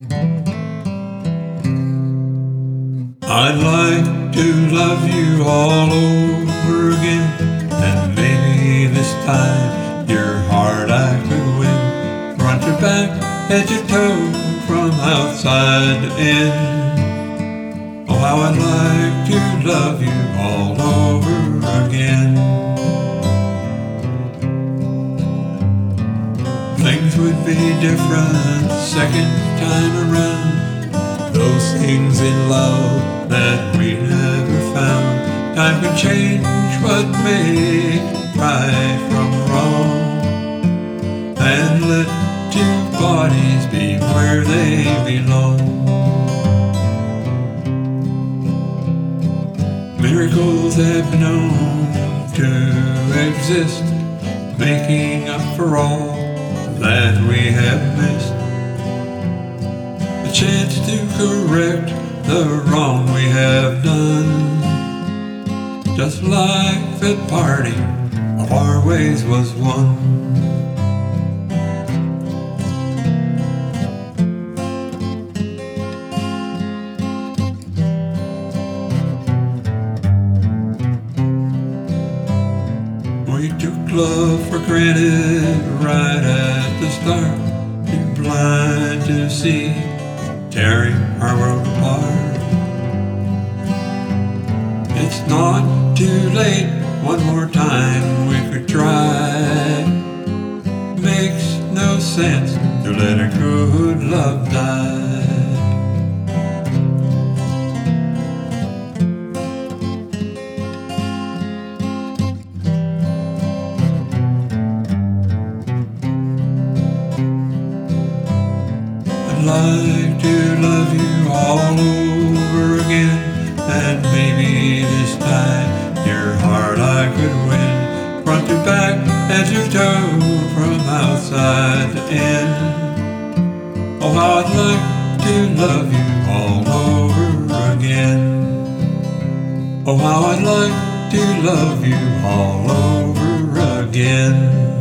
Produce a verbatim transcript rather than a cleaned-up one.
I'd like to love you all over again, and maybe this time your heart I could win. Front to back, head to toe, from outside to in. Oh, how I'd like to love you all over again. Things would be different second time around. Those things in love that we never found. Time can change what makes right from wrong, and let two bodies be where they belong. Miracles have been known to exist, making up for all that we have missed. The chance to correct the wrong we have done. Just like the parting of our ways was one. We took love for granted right at the start, too blind to see, tearing our world apart. It's not too late, one more time we could try. Makes no sense to let a good love die. I'd like to love you all over again, and maybe this time your heart I could win. Front to back, head to toe, from outside to in. Oh, how I'd like to love you all over again. Oh, how I'd like to love you all over again.